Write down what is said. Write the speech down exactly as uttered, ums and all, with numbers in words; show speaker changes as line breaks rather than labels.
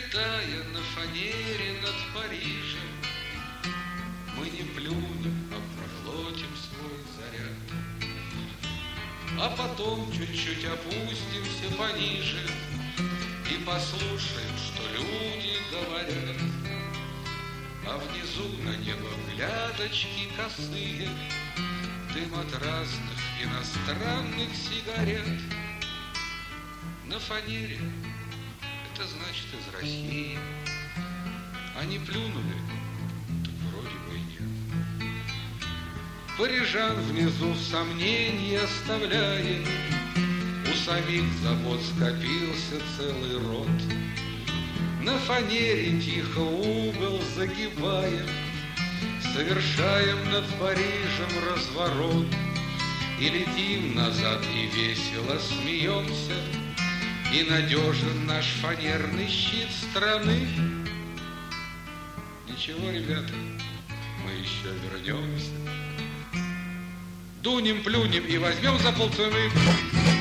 Летая на фанере над Парижем, мы не плюнем, а проглотим свой заряд. А потом чуть-чуть опустимся пониже и послушаем, что люди говорят. А внизу на небо глядочки косые, дым от разных иностранных сигарет. На фанере это значит из России. Они плюнули, так вроде бы и нет. Парижан внизу сомнения оставляет, у самих забот скопился целый рот. На фанере тихо угол загибаем, совершаем над Парижем разворот. И летим назад, и весело смеемся, и надежен наш фанерный щит страны. Ничего, ребята, мы еще вернемся. Дунем, плюнем и возьмем за полцены.